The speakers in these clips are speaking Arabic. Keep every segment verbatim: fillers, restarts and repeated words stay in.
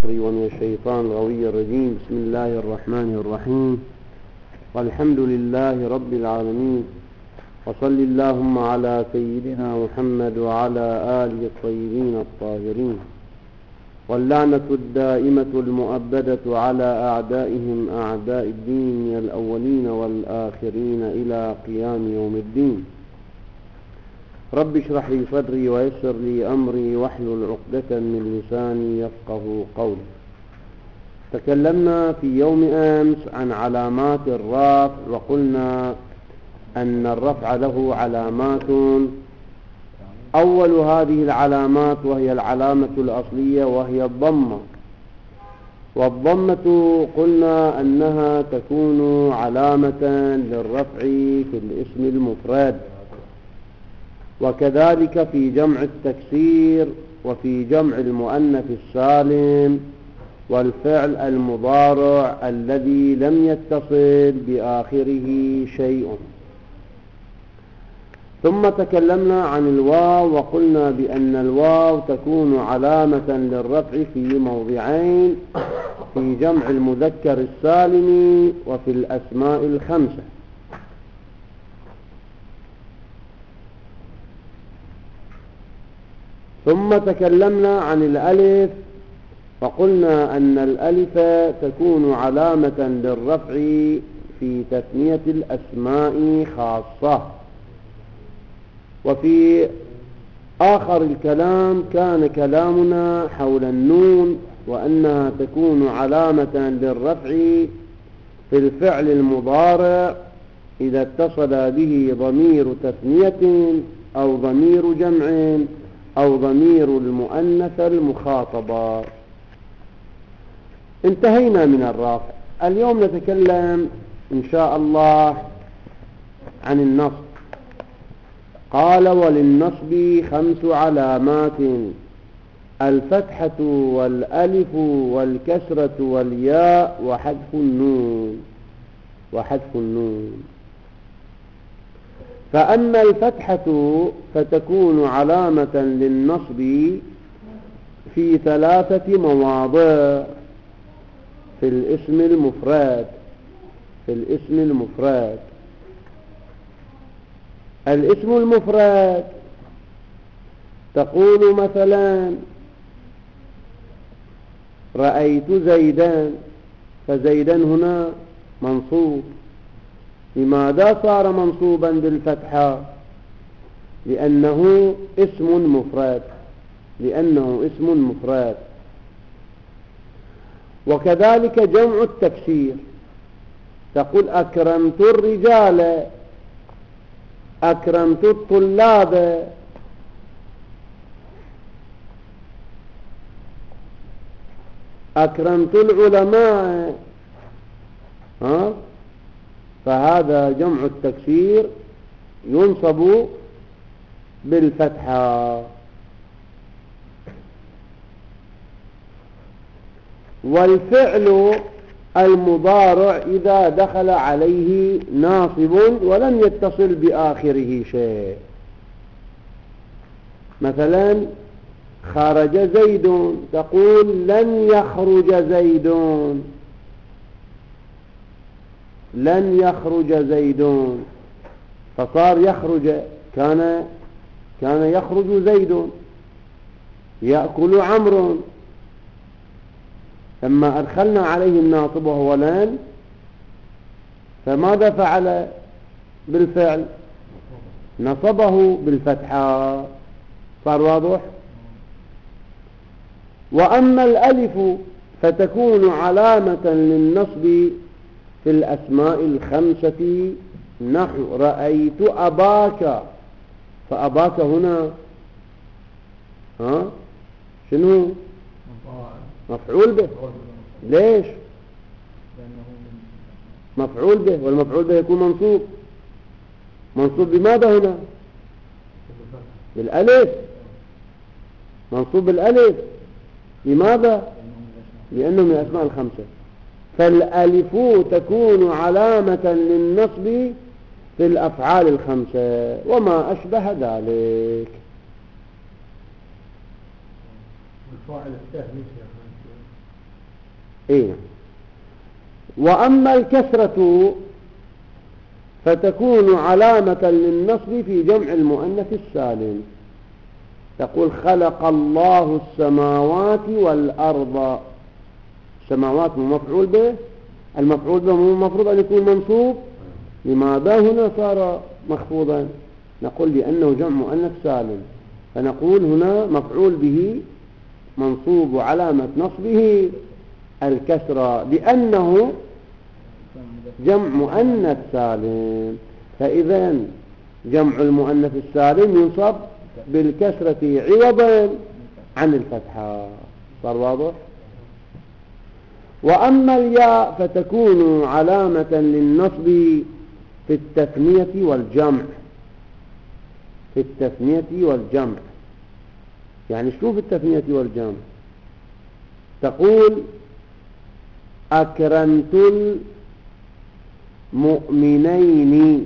ومن الشيطان الغوي الرجيم. بسم الله الرحمن الرحيم، والحمد لله رب العالمين، وصل اللهم على سيدنا محمد وعلى آله الطيبين الطاهرين، واللعنة الدائمة المؤبدة على أعدائهم أعداء الدين من الأولين والآخرين إلى قيام يوم الدين. رب اشرح لي صدري ويسر لي أمري واحلل عقدة من لساني يفقه قولي. تكلمنا في يوم أمس عن علامات الرفع، وقلنا أن الرفع له علامات. أول هذه العلامات وهي العلامة الأصلية وهي الضمة، والضمة قلنا أنها تكون علامة للرفع في الاسم المفرد، وكذلك في جمع التكسير وفي جمع المؤنث السالم والفعل المضارع الذي لم يتصل بآخره شيء. ثم تكلمنا عن الواو، وقلنا بأن الواو تكون علامة للرفع في موضعين: في جمع المذكر السالم وفي الأسماء الخمسة. ثم تكلمنا عن الألف، وقلنا أن الألف تكون علامة للرفع في تثنية الأسماء خاصة. وفي آخر الكلام كان كلامنا حول النون، وأنها تكون علامة للرفع في الفعل المضارع إذا اتصل به ضمير تثنية أو ضمير جمع أو ضمير المؤنث المخاطبة. انتهينا من الرفع. اليوم نتكلم إن شاء الله عن النصب. قال: وللنصب خمس علامات: الفتحة والألف والكسرة والياء وحذف النون وحذف النون فأما الفتحة فتكون علامة للنصب في ثلاثة مواضع في الاسم المفرد في الاسم المفرد الاسم المفرد تقول مثلا: رأيت زيدان، فزيدان هنا منصوب. لماذا صار منصوبا بالفتحة؟ لأنه اسم مفرد لأنه اسم مفرد وكذلك جمع التكسير، تقول: أكرمت الرجال، أكرمت الطلاب، أكرمت العلماء. ها؟ فهذا جمع التكسير ينصب بالفتحة. والفعل المضارع إذا دخل عليه ناصب ولم يتصل بآخره شيء، مثلا: خرج زيد، تقول: لن يخرج زيد، لن يخرج زيد، فصار يخرج، كان كان يخرج زيد، يأكل عمرو. لما أدخلنا عليه الناصب وهو لن، فماذا فعل بالفعل؟ نصبه بالفتحة. صار واضح؟ وأما الألف فتكون علامة للنصب في الأسماء الخمسة، نحو: رأيت أباك، فأباك هنا ها شنو؟ مفعول به. ليش؟ مفعول به، والمفعول به يكون منصوب. منصوب بماذا هنا؟ بالألف. منصوب بالألف. لماذا؟ لأنه من الأسماء الخمسة. فالألف تكون علامة للنصب في الأفعال الخمسة وما أشبه ذلك. الفاعل الثاني إيه. وأما الكسرة فتكون علامة للنصب في جمع المؤنث السالم. تقول خلق الله السماوات والأرض. السماوات مفعول به، المفعول به المفروض أن يكون منصوب، لماذا هنا صار مخفوضا؟ نقول لأنه جمع مؤنث سالم، فنقول هنا مفعول به منصوب وعلامة نصبه الكسرة لأنه جمع مؤنث سالم. فإذا جمع المؤنث السالم ينصب بالكسرة عوضا عن الفتحة. صار واضح؟ وأما الياء فتكون علامة للنصب في التثنية والجمع. في التثنية والجمع يعني شو في التثنية والجمع؟ تقول أكرمت المؤمنين.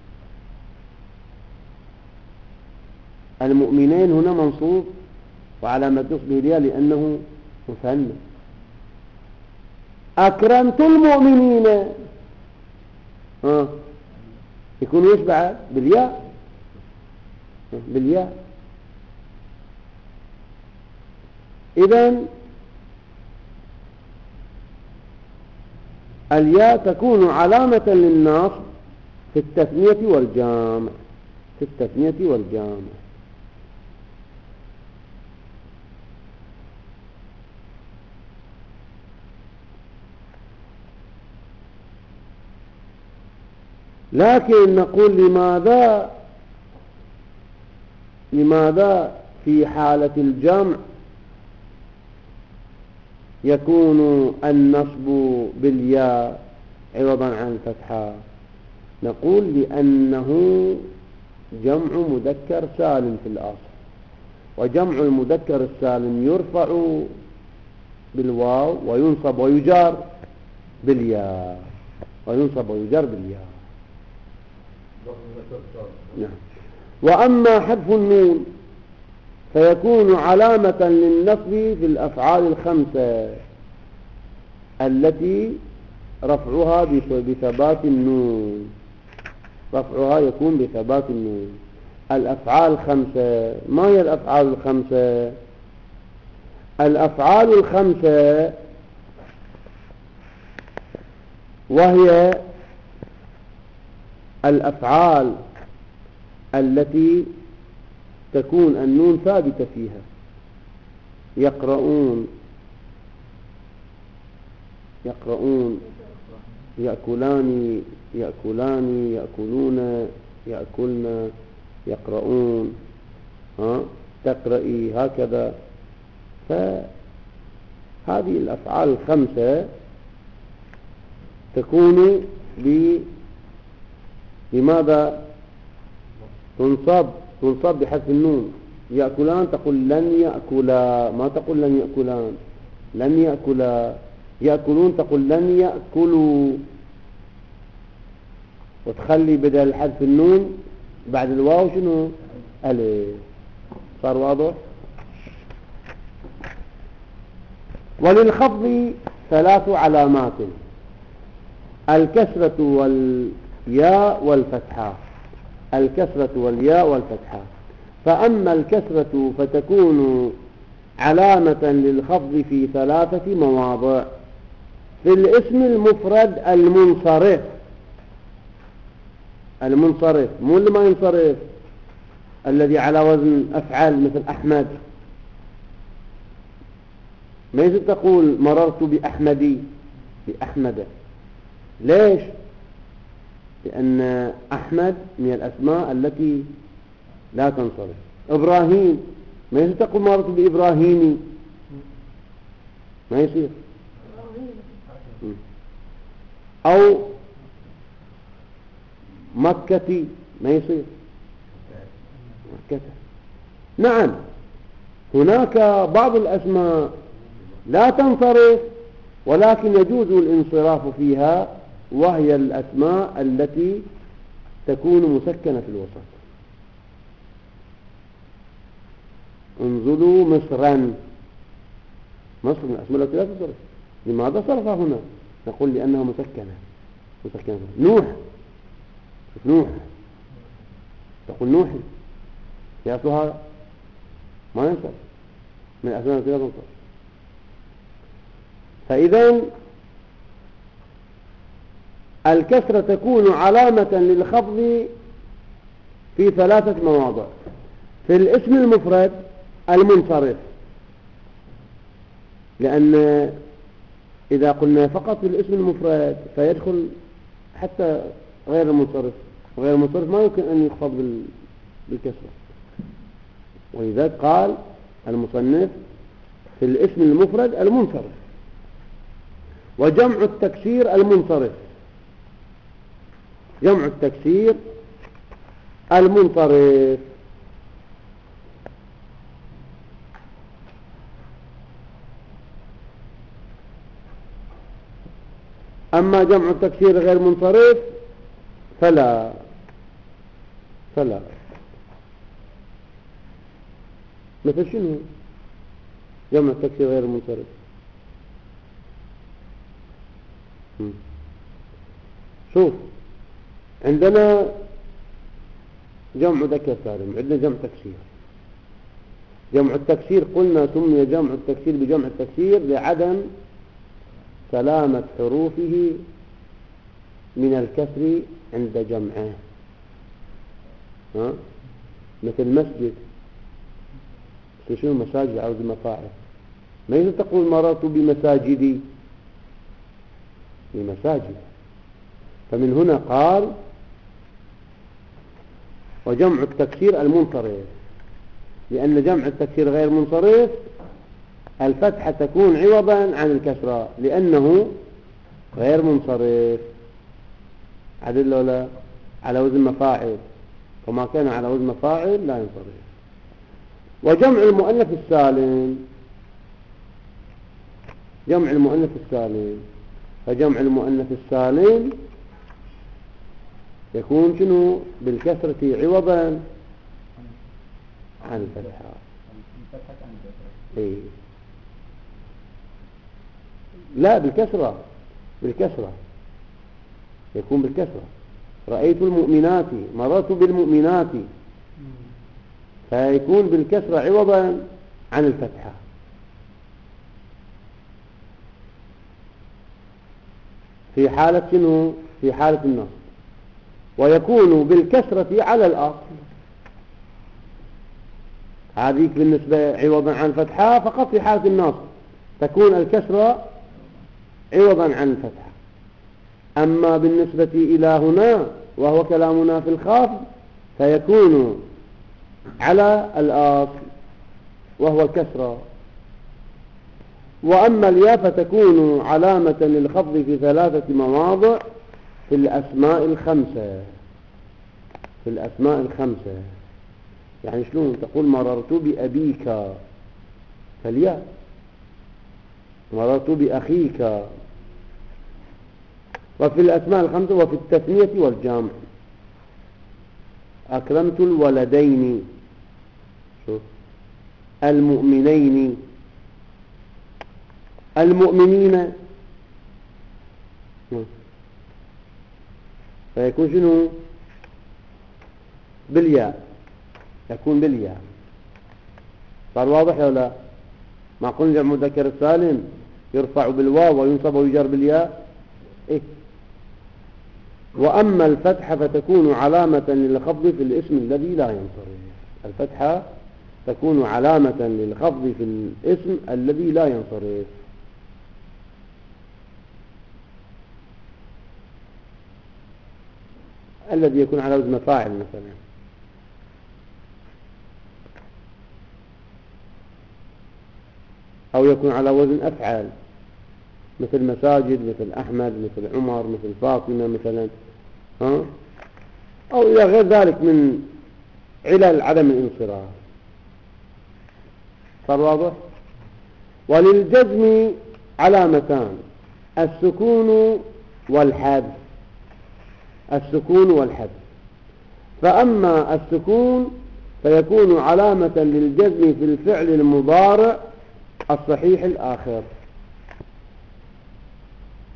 المؤمنين هنا منصوب وعلامة نصبه الياء لأنه مثنى. أكرمت المؤمنين ها يكون ايش بعد؟ بالياء. بالياء. إذن الياء تكون علامة للنصب في التثنية والجمع. في التثنية والجمع. لكن نقول لماذا لماذا في حالة الجمع يكون النصب بالياء عوضا عن الفتحة؟ نقول لأنه جمع مذكر سالم في الأصل، وجمع المذكر السالم يرفع بالواو وينصب ويجار بالياء. وينصب ويجار بالياء. نعم. وأما حذف النون فيكون علامة للنصب في الأفعال الخمسة التي رفعها بثبات النون. رفعها يكون بثبات النون. الأفعال الخمسة، ما هي الأفعال الخمسة؟ الأفعال الخمسة وهي الأفعال التي تكون النون ثابتة فيها. يقرؤون، يقرؤون، يأكلان، يأكلان، يأكلون، يأكلن، يقرؤون، ها تقرئي، هكذا. فهذه الأفعال الخمسة تكون لماذا تنصب؟ تنصب بحذف النون. يأكلان تقول لن يأكلا، ما تقول لن يأكلان، لن يأكلا. يأكلون تقول لن يأكلوا، وتخلي بدل حذف النون بعد الواو شنو؟ ألف. صار واضح؟ وللخفض ثلاث علامات: الكسرة والياء والفتحة. الكسرة والياء والفتحة. فأما الكسرة فتكون علامة للخفض في ثلاثة مواضع: في الاسم المفرد المنصرف. المنصرف مو اللي ما ينصرف، الذي على وزن أفعال مثل أحمد. ما يجب تقول مررت بأحمدي، بأحمد. ليش؟ لأن أحمد من الأسماء التي لا تنصرف. إبراهيم ما يجب تقول مررت بإبراهيمي، ما يصير. أو مكتي ما يصير، مكة. نعم، هناك بعض الأسماء لا تنصرف ولكن يجوز الانصراف فيها، وهي الأسماء التي تكون مسكنة في الوسط. انزلوا مصرا، مصر من الأسماء التي لا تنصرف. لماذا صرفها هنا؟ نقول لأنها مسكنة مسكنة. نوح، نوح تقول نوح في أصلها ما ينصرف من أسماء التي لا تنصرف. فإذا الكسرة تكون علامة للخفض في ثلاثة مواضع. في الاسم المفرد المنصرف، لأن إذا قلنا فقط في الاسم المفرد فيدخل حتى غير المنصرف، وغير المنصرف ما يمكن أن يخفض بالكسرة. ولذلك قال المصنف في الاسم المفرد المنصرف. وجمع التكسير المنصرف، جمع التكسير المنصرف. أما جمع التكسير غير منصرف فلا فلا مثل شنو جمع التكسير غير منصرف؟ شوف، عندنا جمع ذكر سالم، عندنا جمع تكسير. جمع التكسير قلنا سمي جمع التكسير بجمع التكسير لعدم سلامة حروفه من الكسر عند جمعه. ها؟ مثل مسجد، شنو مساجد عاوز مفاعل، ما يجب تقول مررت بمساجدي، بمساجد. فمن هنا قال وجمع التكسير المنصرف، لأن جمع التكسير غير منصرف الفتحة تكون عوضا عن الكسرة لأنه غير منصرف. عدل ولا على وزن مفاعل، وما كان على وزن مفاعل لا ينصرف. وجمع المؤنث السالم، جمع المؤنث السالم، فجمع المؤنث السالم يكون شنو بالكسرة عوضا عن الفتحة. إيه؟ لا بالكسرة، بالكسرة يكون بالكسرة. رأيت المؤمنات، مررت بالمؤمنات، فيكون بالكسرة عوضا عن الفتحة. في حالة شنو؟ في حالة النصب. ويكون بالكسرة على الأصل، هذيك بالنسبة عوضا عن الفتحة فقط في حالة النصب تكون الكسرة عوضا عن الفتحة. أما بالنسبة إلى هنا وهو كلامنا في الخافض فيكون على الأصل وهو الكسرة. وأما الياء فتكون علامة للخفض في ثلاثة مواضع في الأسماء الخمسة. في الأسماء الخمسة يعني شلون تقول مررت بأبيك فالياء، مررت بأخيك. وفي الأسماء الخمسة وفي التثنية والجمع أكرمت الولدين، شوف، المؤمنين، المؤمنين، فيكون شنو بالياء، يكون بالياء. صار واضح ولا لا؟ ما قلنا جمع مذكر السالم يرفع بالواو وينصب ويجر بالياء. إيه؟ وأما الفتحة فتكون علامة للخفض في الاسم الذي لا ينصرف. الفتحة تكون علامة للخفض في الاسم الذي لا ينصرف. الذي يكون على وزن فاعل مثلا، أو يكون على وزن أفعال مثل مساجد، مثل أحمد، مثل عمر، مثل فاطمة مثلا، ها؟ أو إلى غير ذلك من علل عدم الانصراف. صار واضح؟ وللجزم علامتان، السكون والحذف. السكون والحذف. فأما السكون فيكون علامة للجزم في الفعل المضارع الصحيح الآخر.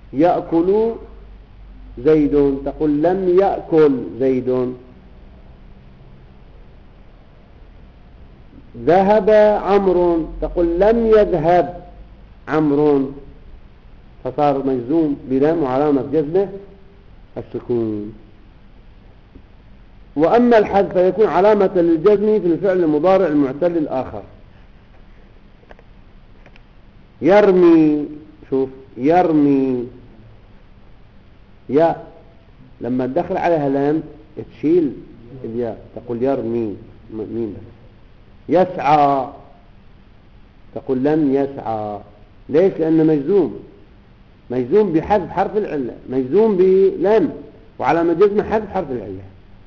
يأكل زيد، تقول لم يأكل زيد. ذهب عمرو، تقول لم يذهب عمرو، فصار مجزوم بلام وعلامة جزمه السكون. وأما الحذف فيكون علامة للجزم في الفعل المضارع المعتل الآخر. يرمي، شوف يرمي يا لما تدخل عليها لام تشيل الياء، تقول يرمي مين. يسعى، تقول لم يسعى. ليش؟ لأنه مجزوم، مجزوم بحذف حرف العلة، مجزوم بلام وعلامة جزم حذف حرف العلة.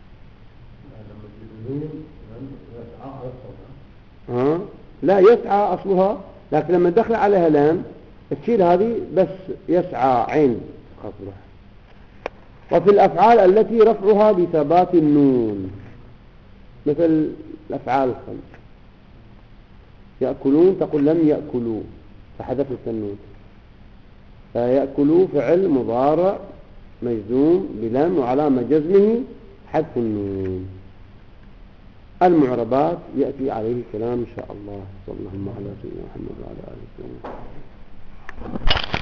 ها؟ لا، يسعى أصلها، لكن لما تدخل عليها لام تشيل هذه بس، يسعى عين خطرة. وفي الأفعال التي رفعها بثبات النون مثل الأفعال الخمس. يأكلون، تقول لم يأكلوا فحذفت النون، فيأكلوا فعل مضارع مجزوم بلام وعلامة جزمه حذف النون. المعربات يأتي عليه كلام إن شاء الله. صلى الله عليه وسلم على سيدنا محمد وعلى آله وسلم.